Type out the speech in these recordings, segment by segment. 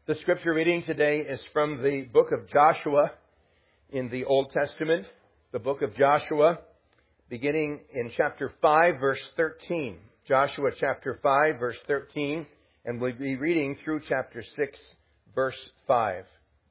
The scripture reading today is from the book of Joshua in the Old Testament. The book of Joshua, beginning in chapter 5, verse 13. Joshua chapter 5, verse 13. And we'll be reading through chapter 6, verse 5.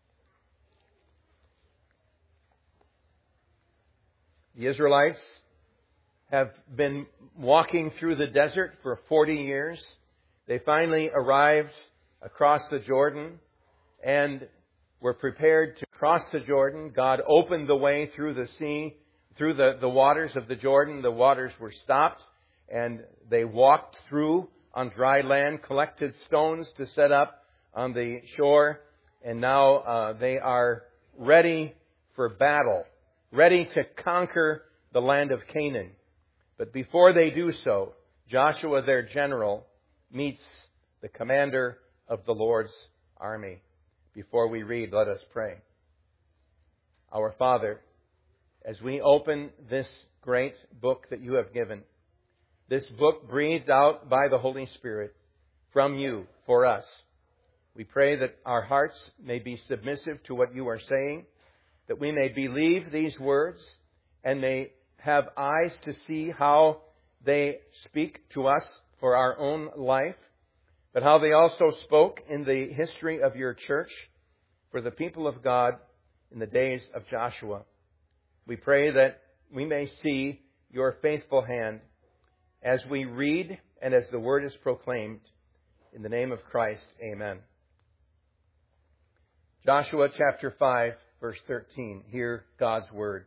The Israelites have been walking through the desert for 40 years. They finally arrived across the Jordan and were prepared to cross the Jordan. God opened the way through the sea, through the waters of the Jordan. The waters were stopped and they walked through on dry land, collected stones to set up on the shore, and now they are ready for battle, ready to conquer the land of Canaan. But before they do so, Joshua, their general, meets the commander of the Lord's army. Before we read, let us pray. Our Father, as we open this great book that you have given, this book breathed out by the Holy Spirit from you for us, we pray that our hearts may be submissive to what you are saying, that we may believe these words and may have eyes to see how they speak to us for our own life, but how they also spoke in the history of your church for the people of God in the days of Joshua. We pray that we may see your faithful hand as we read and as the word is proclaimed. In the name of Christ, amen. Joshua chapter 5, verse 13. Hear God's word.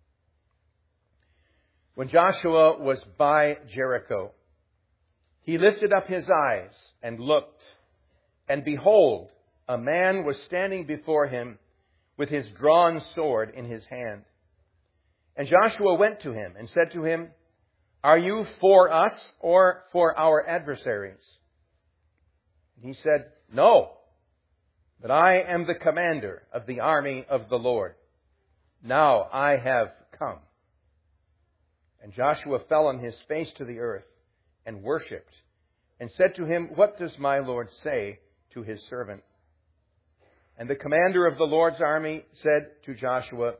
When Joshua was by Jericho, he lifted up his eyes and looked, and behold, a man was standing before him with his drawn sword in his hand. And Joshua went to him and said to him, "Are you for us or for our adversaries?" And he said, "No, but I am the commander of the army of the Lord. Now I have come." And Joshua fell on his face to the earth and worshipped, and said to him, "What does my Lord say to his servant?" And the commander of the Lord's army said to Joshua,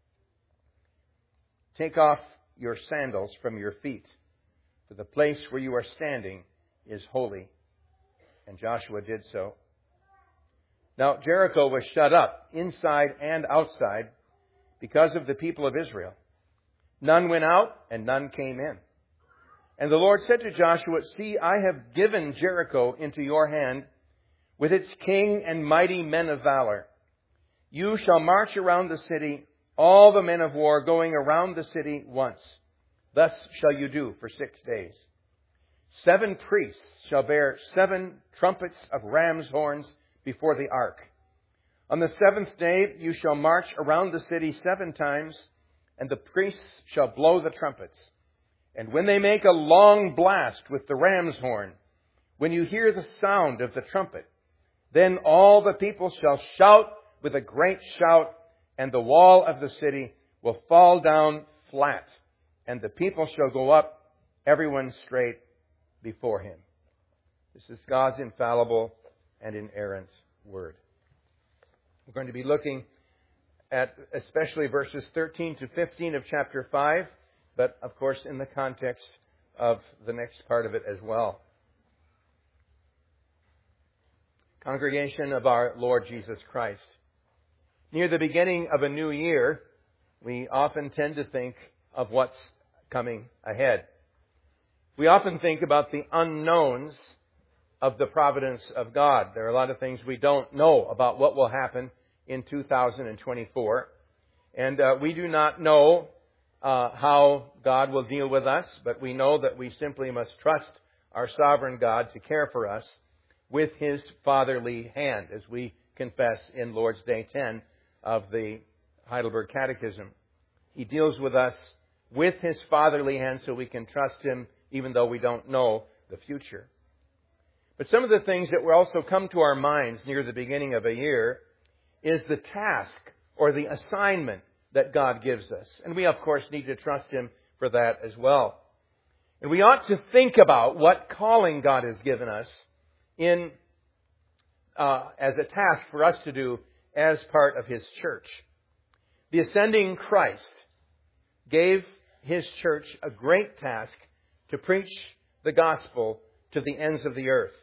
"Take off your sandals from your feet, for the place where you are standing is holy." And Joshua did so. Now Jericho was shut up, inside and outside, because of the people of Israel. None went out and none came in. And the Lord said to Joshua, "See, I have given Jericho into your hand, with its king and mighty men of valor. You shall march around the city, all the men of war going around the city once. Thus shall you do for 6 days. 7 priests shall bear 7 trumpets of ram's horns before the ark. On the 7th day you shall march around the city 7 times, and the priests shall blow the trumpets. And when they make a long blast with the ram's horn, when you hear the sound of the trumpet, then all the people shall shout with a great shout, and the wall of the city will fall down flat, and the people shall go up, everyone straight before him." This is God's infallible and inerrant word. We're going to be looking at especially verses 13 to 15 of chapter 5, but of course in the context of the next part of it as well. Congregation of our Lord Jesus Christ, near the beginning of a new year, we often tend to think of what's coming ahead. We often think about the unknowns of the providence of God. There are a lot of things we don't know about what will happen in 2024. And we do not know how God will deal with us, but we know that we simply must trust our sovereign God to care for us with his fatherly hand, as we confess in Lord's Day 10 of the Heidelberg Catechism. He deals with us with his fatherly hand so we can trust him even though we don't know the future. But some of the things that will also come to our minds near the beginning of a year is the task or the assignment that God gives us. And we, of course, need to trust him for that as well. And we ought to think about what calling God has given us in as a task for us to do as part of His church. The ascending Christ gave His church a great task to preach the gospel to the ends of the earth.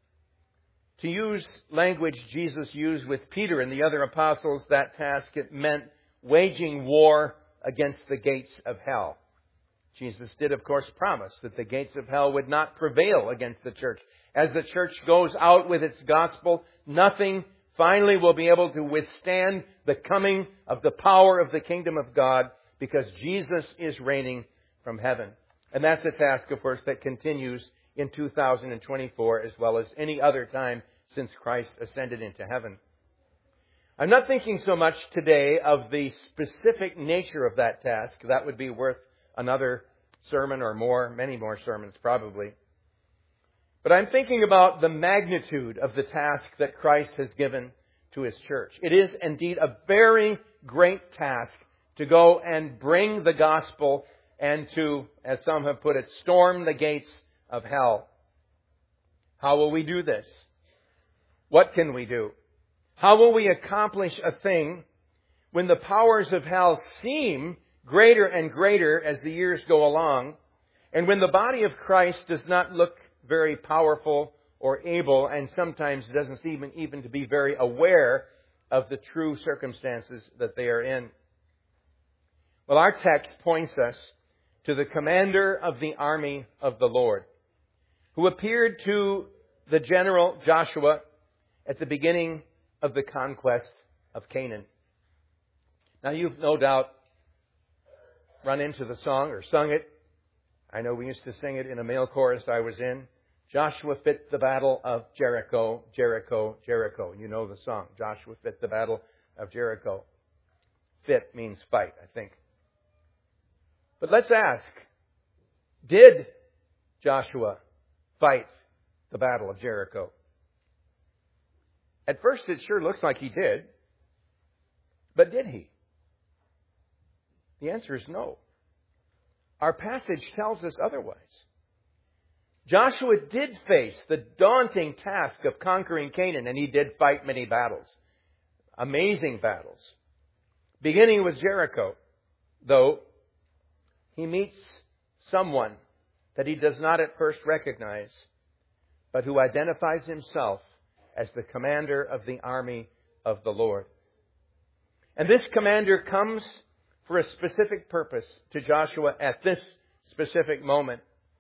To use language Jesus used with Peter and the other apostles, that task, it meant waging war against the gates of hell. Jesus did, of course, promise that the gates of hell would not prevail against the church. As the church goes out with its gospel, nothing finally will be able to withstand the coming of the power of the kingdom of God, because Jesus is reigning from heaven. And that's a task, of course, that continues in 2024 as well as any other time since Christ ascended into heaven. I'm not thinking so much today of the specific nature of that task. That would be worth another sermon or more, many more sermons probably. But I'm thinking about the magnitude of the task that Christ has given to His church. It is indeed a very great task to go and bring the gospel and to, as some have put it, storm the gates of hell. How will we do this? What can we do? How will we accomplish a thing when the powers of hell seem greater and greater as the years go along, and when the body of Christ does not look very powerful or able, and sometimes doesn't seem even to be very aware of the true circumstances that they are in? Well, our text points us to the commander of the army of the Lord, who appeared to the general Joshua at the beginning of the conquest of Canaan. Now, you've no doubt run into the song or sung it. I know we used to sing it in a male chorus I was in. Joshua fit the battle of Jericho, Jericho, Jericho. You know the song. Joshua fit the battle of Jericho. Fit means fight, I think. But let's ask, did Joshua fight the battle of Jericho? At first it sure looks like he did. But did he? The answer is no. Our passage tells us otherwise. Joshua did face the daunting task of conquering Canaan, and he did fight many battles. Amazing battles. Beginning with Jericho, though, he meets someone that he does not at first recognize, but who identifies himself as the commander of the army of the Lord. And this commander comes for a specific purpose to Joshua at this specific moment.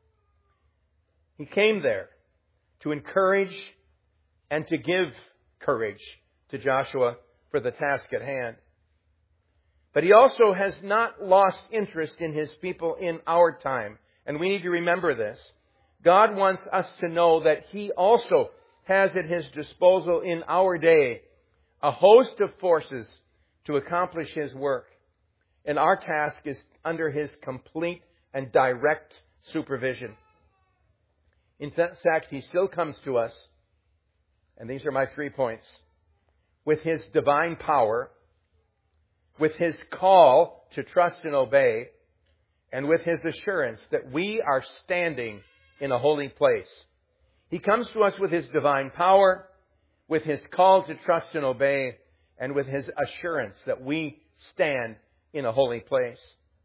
He came there to encourage and to give courage to Joshua for the task at hand. But he also has not lost interest in His people in our time. And we need to remember this. God wants us to know that He also has at His disposal in our day a host of forces to accomplish His work. And our task is under His complete and direct supervision. In fact, He still comes to us, and these are my 3 points, with His divine power, with His call to trust and obey, and with His assurance that we are standing in a holy place. He comes to us with His divine power, with His call to trust and obey, and with His assurance that we stand in a holy place.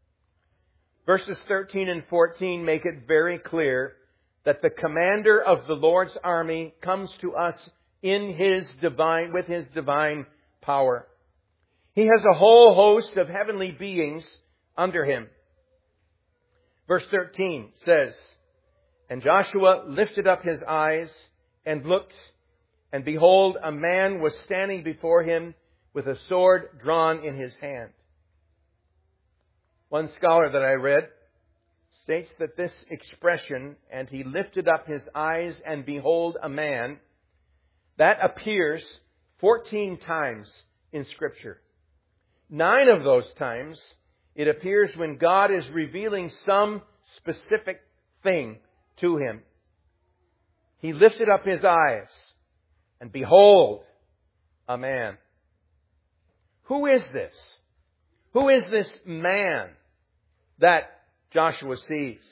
Verses 13 and 14 make it very clear that the commander of the Lord's army comes to us with His divine power. He has a whole host of heavenly beings under Him. Verse 13 says, "And Joshua lifted up his eyes and looked, and behold, a man was standing before him with a sword drawn in his hand." One scholar that I read states that this expression, "and he lifted up his eyes and behold a man," that appears 14 times in Scripture. 9 of those times, it appears when God is revealing some specific thing to him. He lifted up his eyes, and behold, a man. Who is this? Who is this man that Joshua sees?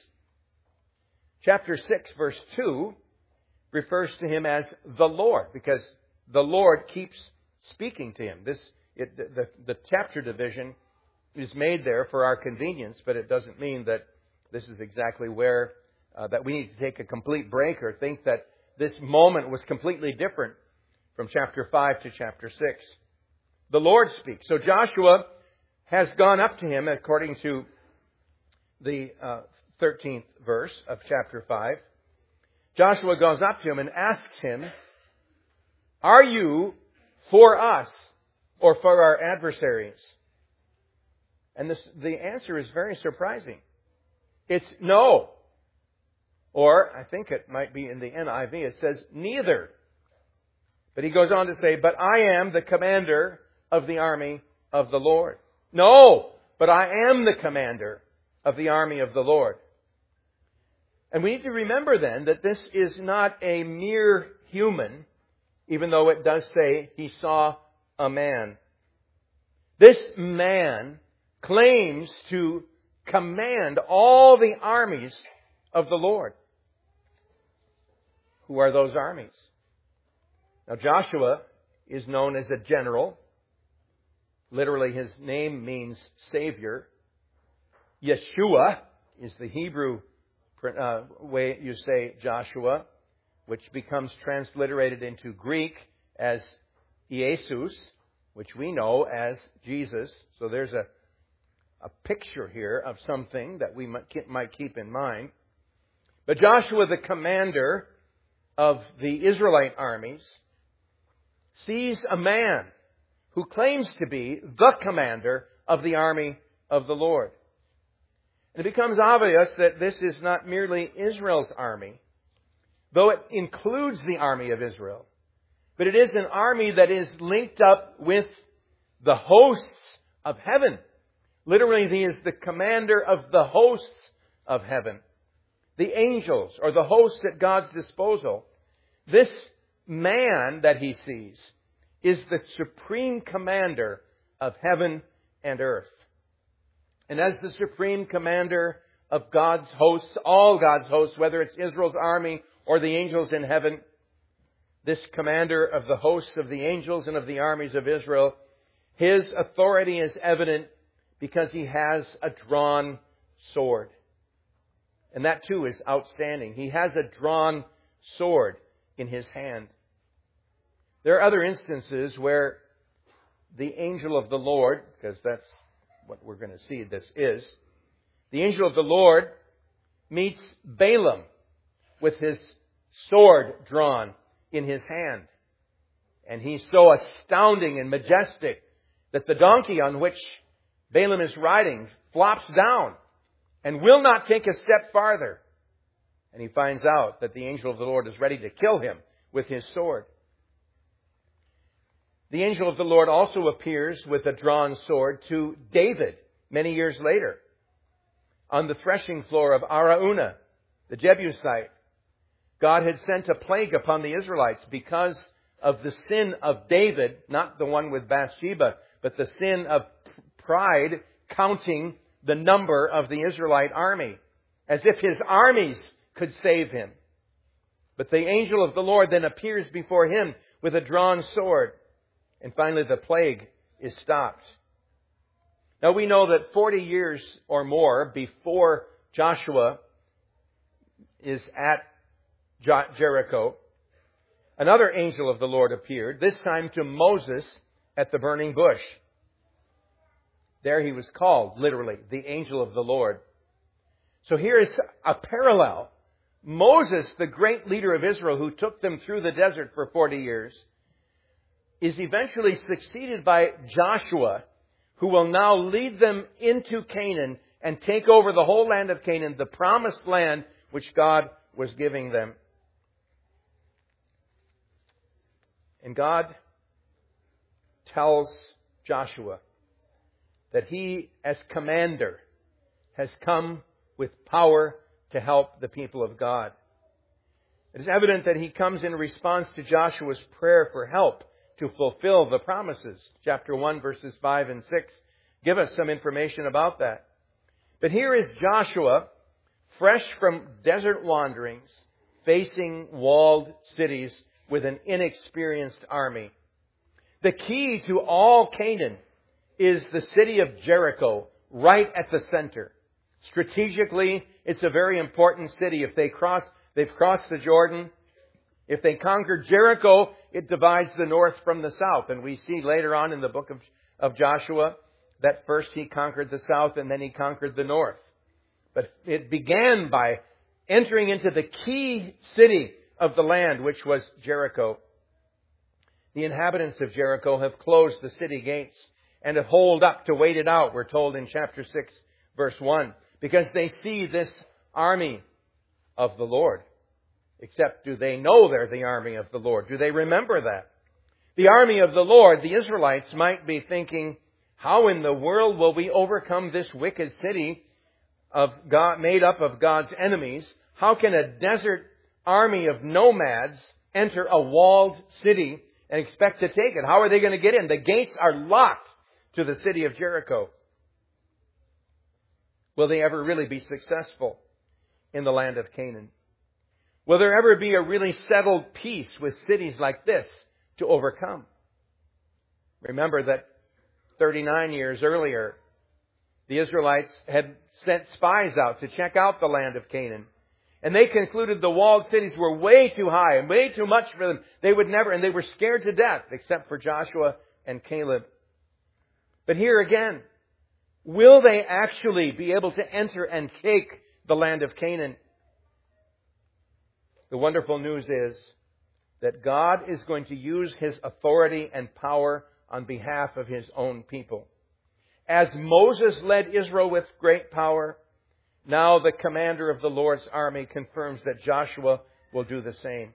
Chapter 6, verse 2 refers to him as the Lord, because the Lord keeps speaking to him. The chapter division is made there for our convenience, but it doesn't mean that this is exactly where that we need to take a complete break or think that this moment was completely different from chapter 5 to chapter 6. The Lord speaks. So Joshua has gone up to him, according to the 13th verse of chapter 5. Joshua goes up to him and asks him, "Are you for us or for our adversaries?" And the answer is very surprising. It's no. Or, I think it might be in the NIV, it says neither. But he goes on to say, "But I am the commander of the army of the Lord." No, but I am the commander of the army of the Lord. And we need to remember then that this is not a mere human, even though it does say he saw a man. This man claims to command all the armies of the Lord. Who are those armies? Now Joshua is known as a general. Literally his name means Savior. Yeshua is the Hebrew way you say Joshua, which becomes transliterated into Greek as Jesus, which we know as Jesus. So there's a picture here of something that we might keep in mind. But Joshua, the commander of the Israelite armies, sees a man who claims to be the commander of the army of the Lord. And it becomes obvious that this is not merely Israel's army, though it includes the army of Israel. But it is an army that is linked up with the hosts of heaven. Literally, he is the commander of the hosts of heaven. The angels, or the hosts at God's disposal. This man that he sees is the supreme commander of heaven and earth. And as the supreme commander of God's hosts, all God's hosts, whether it's Israel's army or the angels in heaven, this commander of the hosts of the angels and of the armies of Israel, his authority is evident because he has a drawn sword. And that too is outstanding. He has a drawn sword in his hand. There are other instances where the angel of the Lord, because that's what we're going to see this is, the angel of the Lord meets Balaam with his sword drawn in his hand. And he's so astounding and majestic that the donkey on which Balaam is riding flops down and will not take a step farther. And he finds out that the angel of the Lord is ready to kill him with his sword. The angel of the Lord also appears with a drawn sword to David many years later on the threshing floor of Araunah, the Jebusite. God had sent a plague upon the Israelites because of the sin of David, not the one with Bathsheba, but the sin of pride, counting the number of the Israelite army, as if his armies could save him. But the angel of the Lord then appears before him with a drawn sword. And finally the plague is stopped. Now we know that 40 years or more before Joshua is at Jericho, another angel of the Lord appeared, this time to Moses at the burning bush. There he was called, literally, the angel of the Lord. So here is a parallel. Moses, the great leader of Israel who took them through the desert for 40 years, is eventually succeeded by Joshua, who will now lead them into Canaan and take over the whole land of Canaan, the promised land which God was giving them. And God tells Joshua that he, as commander, has come with power to help the people of God. It is evident that he comes in response to Joshua's prayer for help to fulfill the promises. Chapter 1, verses 5 and 6 give us some information about that. But here is Joshua, fresh from desert wanderings, facing walled cities with an inexperienced army. The key to all Canaan is the city of Jericho, right at the center. Strategically, it's a very important city. If they've crossed the Jordan. If they conquer Jericho, it divides the north from the south. And we see later on in the book of Joshua that first he conquered the south and then he conquered the north. But it began by entering into the key city of the land, which was Jericho. The inhabitants of Jericho have closed the city gates and have holed up to wait it out, we're told in chapter 6, verse 1, because they see this army of the Lord. Except, do they know they're the army of the Lord? Do they remember that? The army of the Lord, the Israelites might be thinking, how in the world will we overcome this wicked city of God, made up of God's enemies? How can a desert army of nomads enter a walled city and expect to take it? How are they going to get in? The gates are locked to the city of Jericho. Will they ever really be successful in the land of Canaan? Will there ever be a really settled peace with cities like this to overcome? Remember that 39 years earlier, the Israelites had sent spies out to check out the land of Canaan. And they concluded the walled cities were way too high and way too much for them. They were scared to death, except for Joshua and Caleb. But here again, will they actually be able to enter and take the land of Canaan? The wonderful news is that God is going to use His authority and power on behalf of His own people. As Moses led Israel with great power, now the commander of the Lord's army confirms that Joshua will do the same.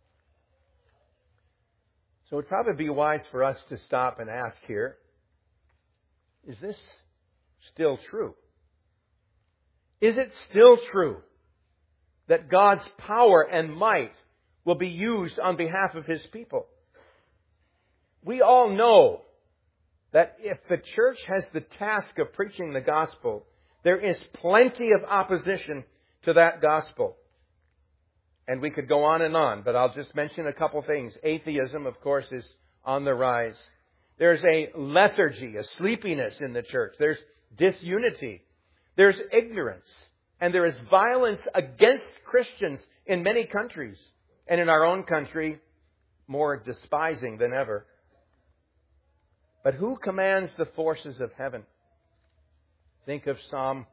So it would probably be wise for us to stop and ask here, is this still true? Is it still true that God's power and might will be used on behalf of His people? We all know that if the church has the task of preaching the gospel, there is plenty of opposition to that gospel. And we could go on, but I'll just mention a couple things. Atheism, of course, is on the rise. There's a lethargy, a sleepiness in the church. There's disunity. There's ignorance. And there is violence against Christians in many countries. And in our own country, more despising than ever. But who commands the forces of heaven? Think of Psalm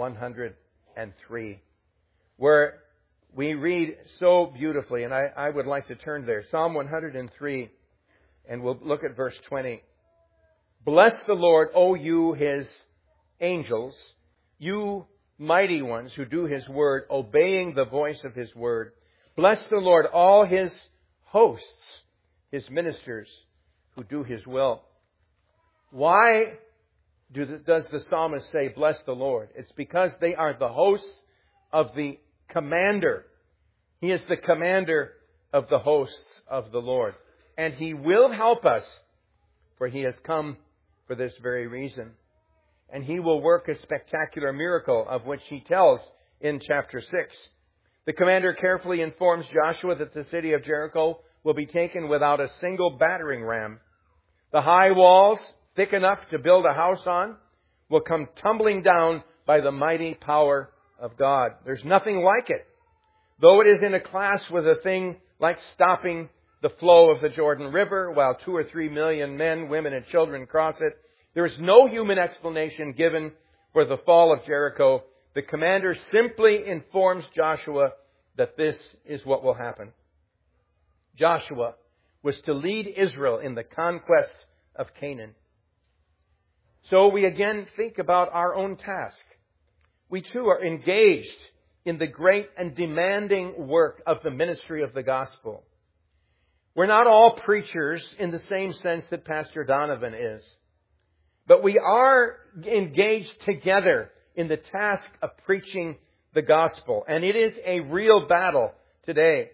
103, where we read so beautifully, and I would like to turn there. Psalm 103, and we'll look at verse 20. Bless the Lord, O you, His angels, you mighty ones who do His word, obeying the voice of His word. Bless the Lord, all His hosts, His ministers who do His will. Why does the psalmist say, bless the Lord? It's because they are the hosts of the commander. He is the commander of the hosts of the Lord. And He will help us, for He has come for this very reason. And He will work a spectacular miracle of which He tells in chapter 6. The commander carefully informs Joshua that the city of Jericho will be taken without a single battering ram. The high walls, thick enough to build a house on, will come tumbling down by the mighty power of God. There's nothing like it. Though it is in a class with a thing like stopping the flow of the Jordan River while 2 or 3 million men, women, and children cross it, there is no human explanation given for the fall of Jericho. The commander simply informs Joshua that this is what will happen. Joshua was to lead Israel in the conquest of Canaan. So we again think about our own task. We too are engaged in the great and demanding work of the ministry of the gospel. We're not all preachers in the same sense that Pastor Donovan is. But we are engaged together in the task of preaching the gospel. And it is a real battle today.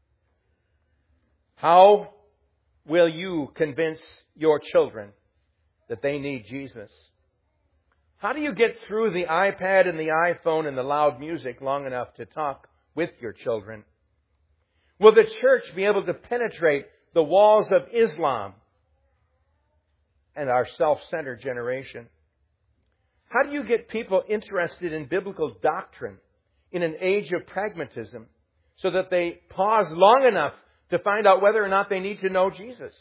How will you convince your children that they need Jesus? How do you get through the iPad and the iPhone and the loud music long enough to talk with your children? Will the church be able to penetrate the walls of Islam and our self-centered generation? How do you get people interested in biblical doctrine in an age of pragmatism so that they pause long enough to find out whether or not they need to know Jesus?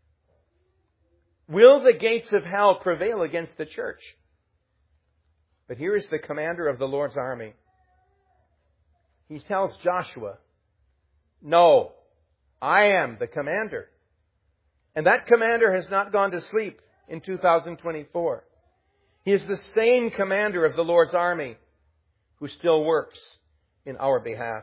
Will the gates of hell prevail against the church? But here is the commander of the Lord's army. He tells Joshua, "No, I am the commander." And that commander has not gone to sleep in 2024. He is the same commander of the Lord's army who still works in our behalf.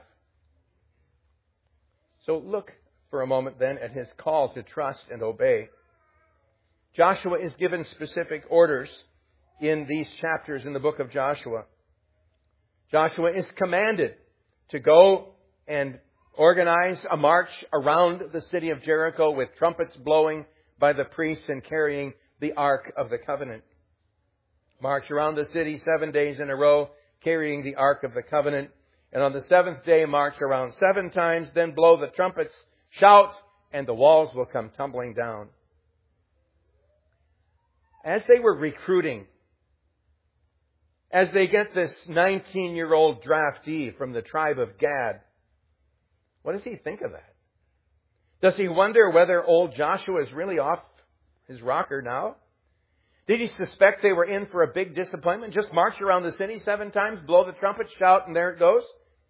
So look for a moment then at his call to trust and obey. Joshua is given specific orders in these chapters in the book of Joshua. Joshua is commanded to go and organize a march around the city of Jericho with trumpets blowing by the priests and carrying the Ark of the Covenant. March around the city 7 days in a row, carrying the Ark of the Covenant. And on the seventh day, march around 7 times, then blow the trumpets, shout, and the walls will come tumbling down. As they were recruiting, as they get this 19-year-old draftee from the tribe of Gad, what does he think of that? Does he wonder whether old Joshua is really off his rocker now? Did he suspect they were in for a big disappointment? Just march around the city 7 times, blow the trumpet, shout, and there it goes?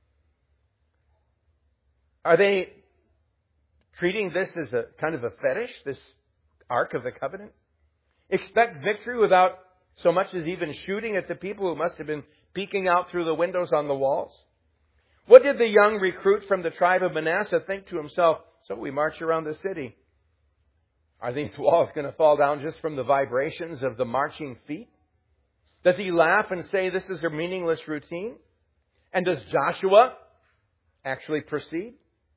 Are they treating this as a kind of a fetish, this Ark of the Covenant? Expect victory without so much as even shooting at the people who must have been peeking out through the windows on the walls? What did the young recruit from the tribe of Manasseh think to himself? So we march around the city. Are these walls going to fall down just from the vibrations of the marching feet? Does he laugh and say this is a meaningless routine? And does Joshua actually proceed?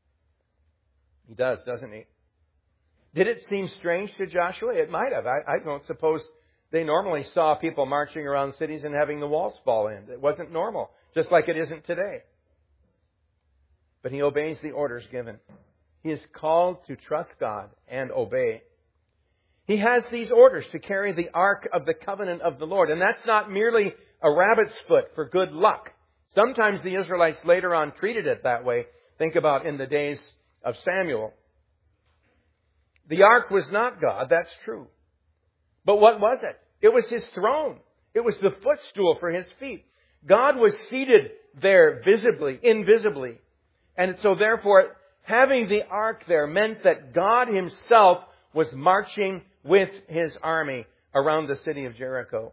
He does, doesn't he? Did it seem strange to Joshua? It might have. I don't suppose they normally saw people marching around cities and having the walls fall in. It wasn't normal, just like it isn't today. But he obeys the orders given. He is called to trust God and obey. He has these orders to carry the Ark of the Covenant of the Lord. And that's not merely a rabbit's foot for good luck. Sometimes the Israelites later on treated it that way. Think about in the days of Samuel. The Ark was not God, that's true. But what was it? It was His throne. It was the footstool for His feet. God was seated there visibly, invisibly. And so therefore, having the Ark there meant that God Himself was marching with His army around the city of Jericho.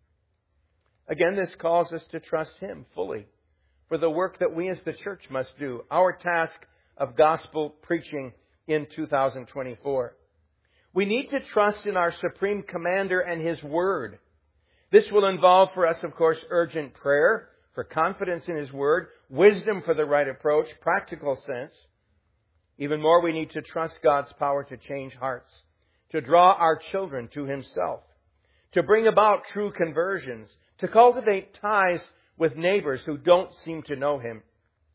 Again, this calls us to trust Him fully for the work that we as the church must do, our task of gospel preaching in 2024. We need to trust in our supreme commander and His word. This will involve for us, of course, urgent prayer for confidence in His word, wisdom for the right approach, practical sense. Even more, we need to trust God's power to change hearts, to draw our children to Himself, to bring about true conversions, to cultivate ties with neighbors who don't seem to know Him.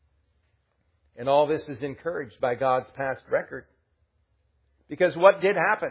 And all this is encouraged by God's past record. Because what did happen?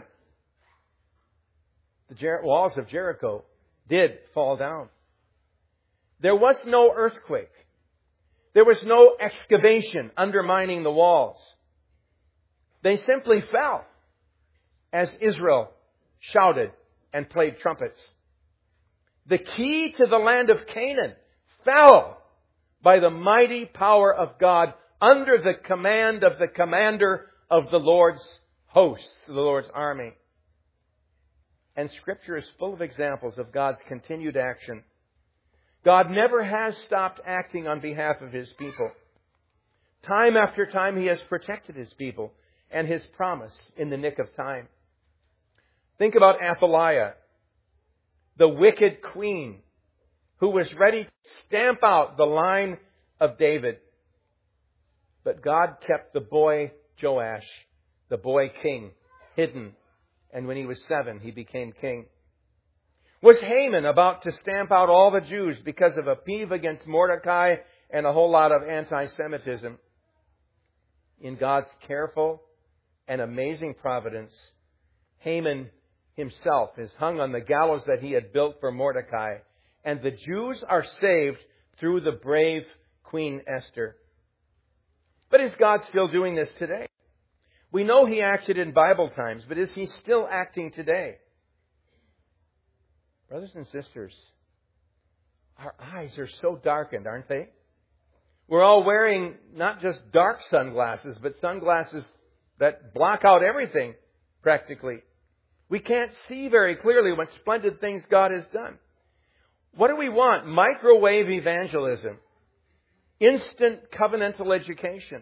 The walls of Jericho did fall down. There was no earthquake. There was no excavation undermining the walls. They simply fell as Israel shouted and played trumpets. The key to the land of Canaan fell by the mighty power of God under the command of the commander of the Lord's hosts, the Lord's army. And Scripture is full of examples of God's continued action. God never has stopped acting on behalf of His people. Time after time He has protected His people and His promise in the nick of time. Think about Athaliah, the wicked queen who was ready to stamp out the line of David. But God kept the boy Joash, the boy king, hidden. And when he was 7, he became king. Was Haman about to stamp out all the Jews because of a peeve against Mordecai and a whole lot of anti-Semitism? in God's careful and amazing providence, Haman himself is hung on the gallows that he had built for Mordecai, and the Jews are saved through the brave Queen Esther. But is God still doing this today? We know He acted in Bible times, but is He still acting today? Brothers and sisters, our eyes are so darkened, aren't they? We're all wearing not just dark sunglasses, but sunglasses that block out everything, practically. We can't see very clearly what splendid things God has done. What do we want? Microwave evangelism. Instant covenantal education.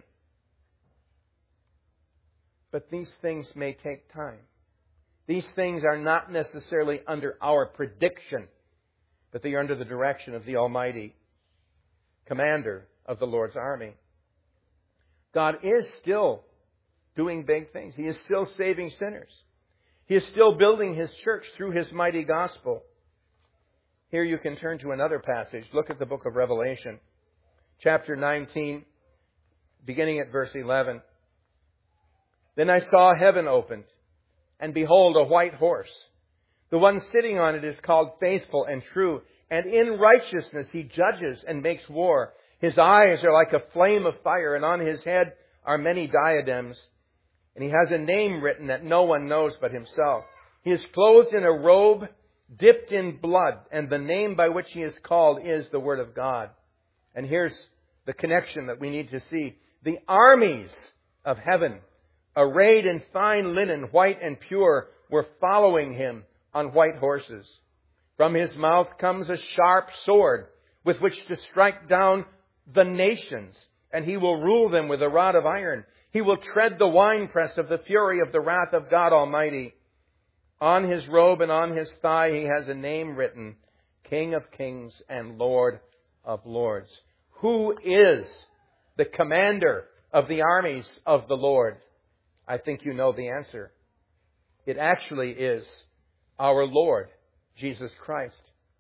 But these things may take time. These things are not necessarily under our prediction, but they are under the direction of the Almighty Commander of the Lord's army. God is still doing big things. He is still saving sinners. He is still building His church through His mighty gospel. Here you can turn to another passage. Look at the book of Revelation, chapter 19, beginning at verse 11. Then I saw heaven opened, and behold, a white horse. The one sitting on it is called Faithful and True, and in righteousness he judges and makes war. His eyes are like a flame of fire, and on his head are many diadems. And he has a name written that no one knows but himself. He is clothed in a robe dipped in blood, and the name by which he is called is the Word of God. And here's the connection that we need to see. The armies of heaven, arrayed in fine linen, white and pure, were following him on white horses. From his mouth comes a sharp sword with which to strike down the nations, and he will rule them with a rod of iron. He will tread the winepress of the fury of the wrath of God Almighty. On his robe and on his thigh he has a name written, King of Kings and Lord of Lords. Who is the commander of the armies of the Lord? I think you know the answer. It actually is our Lord, Jesus Christ.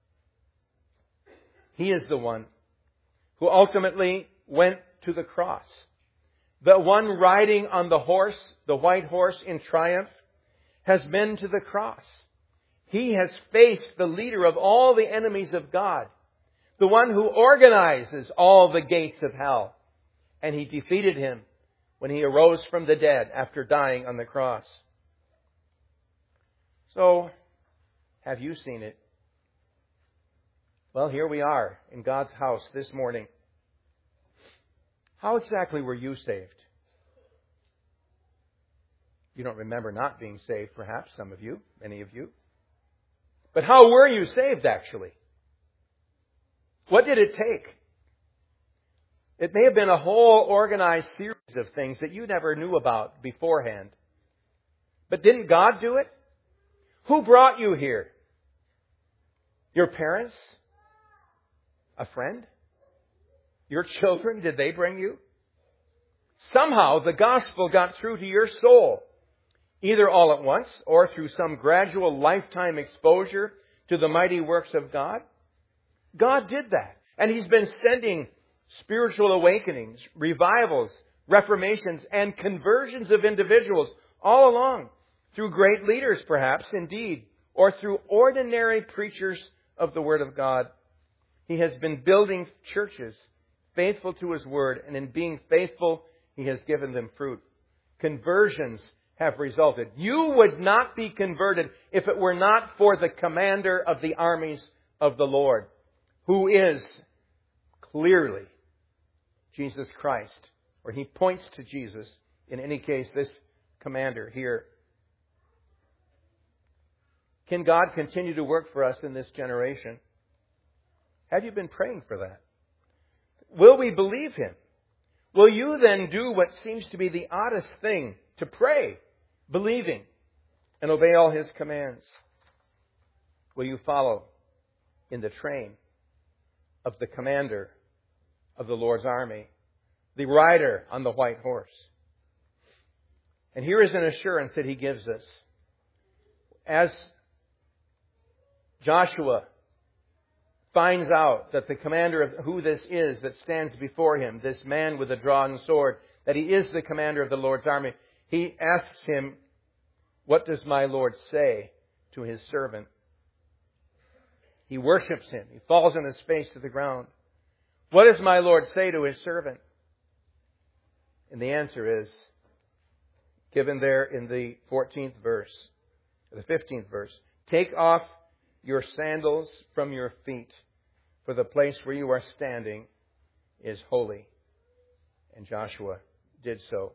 He is the one who ultimately went to the cross. The one riding on the horse, the white horse in triumph, has been to the cross. He has faced the leader of all the enemies of God, the one who organizes all the gates of hell. And he defeated him when he arose from the dead after dying on the cross. So, have you seen it? Well, here we are in God's house this morning. How exactly were you saved? You don't remember not being saved, perhaps, some of you, many of you. But how were you saved, actually? What did it take? It may have been a whole organized series of things that you never knew about beforehand. But didn't God do it? Who brought you here? Your parents? A friend? Your children? Did they bring you? Somehow the gospel got through to your soul, either all at once or through some gradual lifetime exposure to the mighty works of God. God did that. And He's been sending spiritual awakenings, revivals, reformations, and conversions of individuals all along, through great leaders perhaps, indeed, or through ordinary preachers of the Word of God. He has been building churches faithful to His Word, and in being faithful, He has given them fruit. Conversions have resulted. You would not be converted if it were not for the commander of the armies of the Lord, who is clearly Jesus Christ, or He points to Jesus. In any case, this commander here. Can God continue to work for us in this generation? Have you been praying for that? Will we believe Him? Will you then do what seems to be the oddest thing, to pray, believing, and obey all His commands? Will you follow in the train of the commander of the Lord's army, the rider on the white horse? And here is an assurance that He gives us. As Joshua finds out that the commander of who this is that stands before him, this man with a drawn sword, that he is the commander of the Lord's army, he asks him, "What does my Lord say to his servant?" He worships him. He falls on his face to the ground. "What does my Lord say to his servant?" And the answer is given there in the 14th verse, the 15th verse. "Take off your sandals from your feet, for the place where you are standing is holy." And Joshua did so.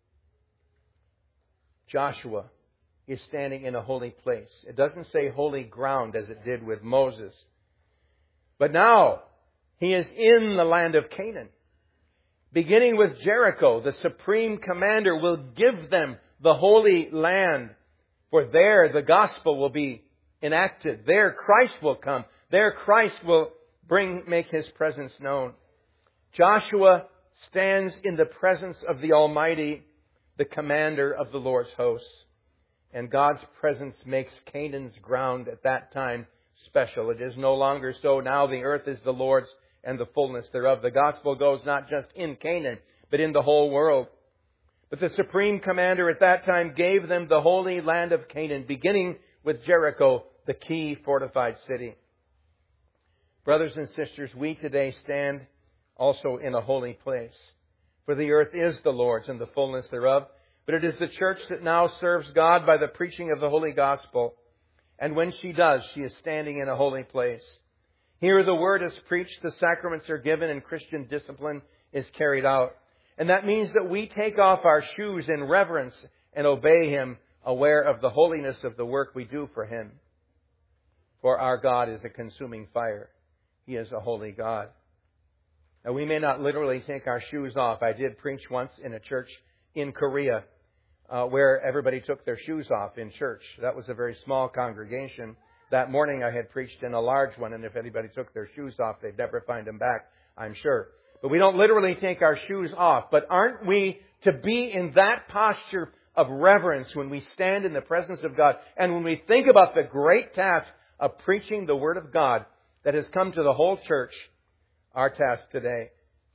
Joshua is standing in a holy place. It doesn't say holy ground as it did with Moses. But now he is in the land of Canaan. Beginning with Jericho, the supreme commander will give them the holy land. For there the gospel will be enacted. There Christ will come. There Christ will make his presence known. Joshua stands in the presence of the Almighty, the commander of the Lord's hosts. And God's presence makes Canaan's ground at that time special. It is no longer so. Now the earth is the Lord's and the fullness thereof. The gospel goes not just in Canaan, but in the whole world. But the supreme commander at that time gave them the holy land of Canaan, beginning with Jericho, the key fortified city. Brothers and sisters, we today stand also in a holy place. For the earth is the Lord's and the fullness thereof. But it is the church that now serves God by the preaching of the holy gospel. And when she does, she is standing in a holy place. Here the word is preached, the sacraments are given, and Christian discipline is carried out. And that means that we take off our shoes in reverence and obey Him, aware of the holiness of the work we do for Him. For our God is a consuming fire. He is a holy God. Now, we may not literally take our shoes off. I did preach once in a church in Korea where everybody took their shoes off in church. That was a very small congregation. That morning I had preached in a large one, and if anybody took their shoes off, they'd never find them back, I'm sure. But we don't literally take our shoes off. But aren't we to be in that posture of reverence when we stand in the presence of God and when we think about the great task of preaching the Word of God that has come to the whole church, our task today?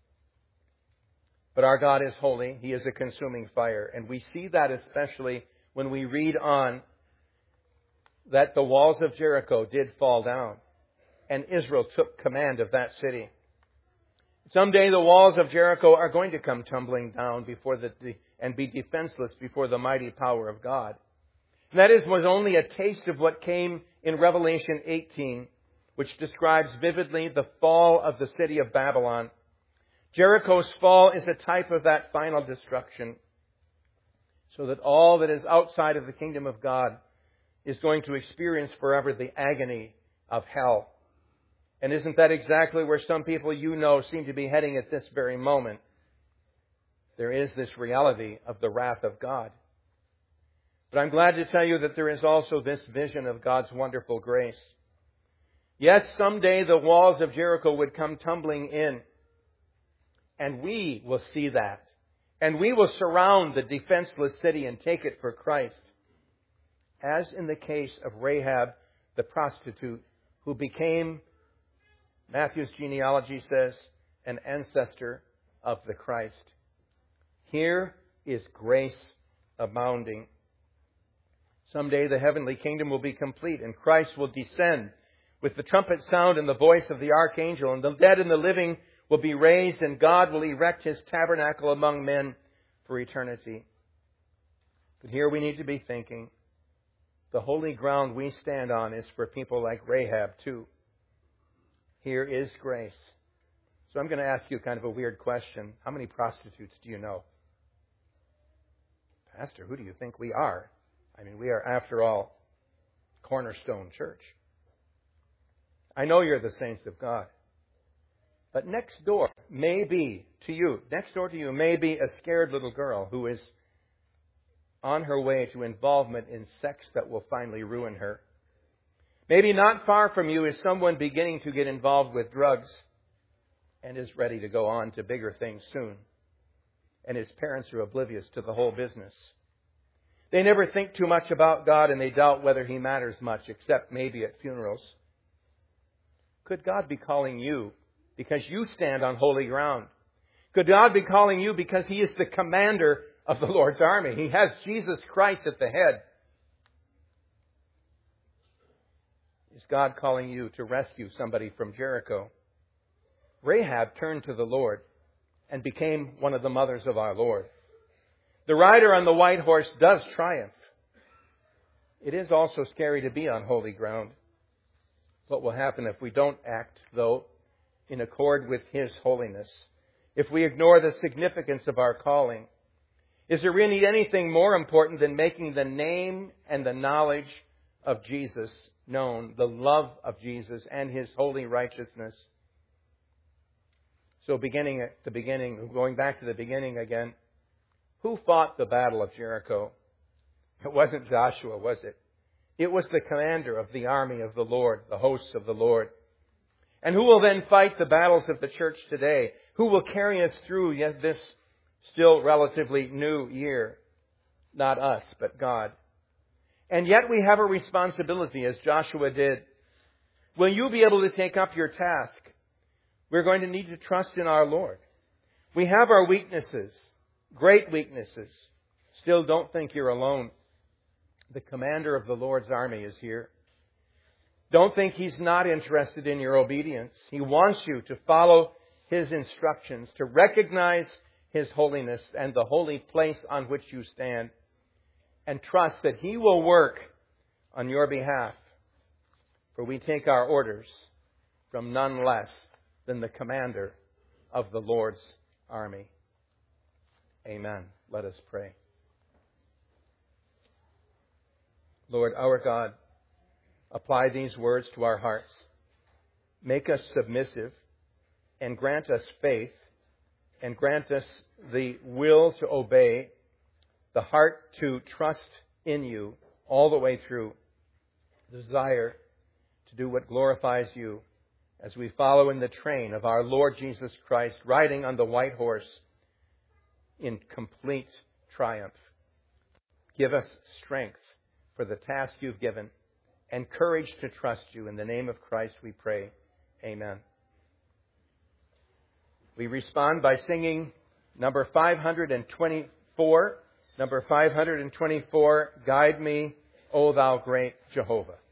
But our God is holy. He is a consuming fire. And we see that especially when we read on that the walls of Jericho did fall down and Israel took command of that city. Someday the walls of Jericho are going to come tumbling down and be defenseless before the mighty power of God. And that was only a taste of what came in Revelation 18, which describes vividly the fall of the city of Babylon. Jericho's fall is a type of that final destruction, so that all that is outside of the kingdom of God is going to experience forever the agony of hell. And isn't that exactly where some people you know seem to be heading at this very moment? There is this reality of the wrath of God. But I'm glad to tell you that there is also this vision of God's wonderful grace. Yes, someday the walls of Jericho would come tumbling in. And we will see that. And we will surround the defenseless city and take it for Christ. As in the case of Rahab, the prostitute, who became, Matthew's genealogy says, an ancestor of the Christ. Here is grace abounding. Someday the heavenly kingdom will be complete and Christ will descend with the trumpet sound and the voice of the archangel, and the dead and the living will be raised, and God will erect His tabernacle among men for eternity. But here we need to be thinking, the holy ground we stand on is for people like Rahab too. Here is grace. So I'm going to ask you kind of a weird question. How many prostitutes do you know? Pastor, who do you think we are? I mean, we are, after all, Cornerstone Church. I know you're the saints of God. But next door may be to you, may be a scared little girl who is on her way to involvement in sex that will finally ruin her. Maybe not far from you is someone beginning to get involved with drugs and is ready to go on to bigger things soon. And his parents are oblivious to the whole business. They never think too much about God, and they doubt whether He matters much, except maybe at funerals. Could God be calling you because you stand on holy ground? Could God be calling you because He is the commander of the Lord's army? He has Jesus Christ at the head. Is God calling you to rescue somebody from Jericho? Rahab turned to the Lord and became one of the mothers of our Lord. The rider on the white horse does triumph. It is also scary to be on holy ground. What will happen if we don't act, though, in accord with His holiness? If we ignore the significance of our calling? Is there really anything more important than making the name and the knowledge of Jesus known, the love of Jesus and His holy righteousness? So going back to the beginning again, who fought the battle of Jericho? It wasn't Joshua, was it? It was the commander of the army of the Lord, the hosts of the Lord. And who will then fight the battles of the church today? Who will carry us through yet this still relatively new year? Not us, but God. And yet we have a responsibility, as Joshua did. Will you be able to take up your task? We're going to need to trust in our Lord. We have our weaknesses, great weaknesses. Still, don't think you're alone. The commander of the Lord's army is here. Don't think He's not interested in your obedience. He wants you to follow His instructions, to recognize His holiness and the holy place on which you stand, and trust that He will work on your behalf. For we take our orders from none less than the commander of the Lord's army. Amen. Let us pray. Lord, our God, apply these words to our hearts. Make us submissive and grant us faith and grant us the will to obey, the heart to trust in You all the way through, the desire to do what glorifies You as we follow in the train of our Lord Jesus Christ, riding on the white horse in complete triumph. Give us strength for the task You've given and courage to trust You. In the name of Christ we pray. Amen. We respond by singing number 524. Number 524, Guide Me, O Thou Great Jehovah.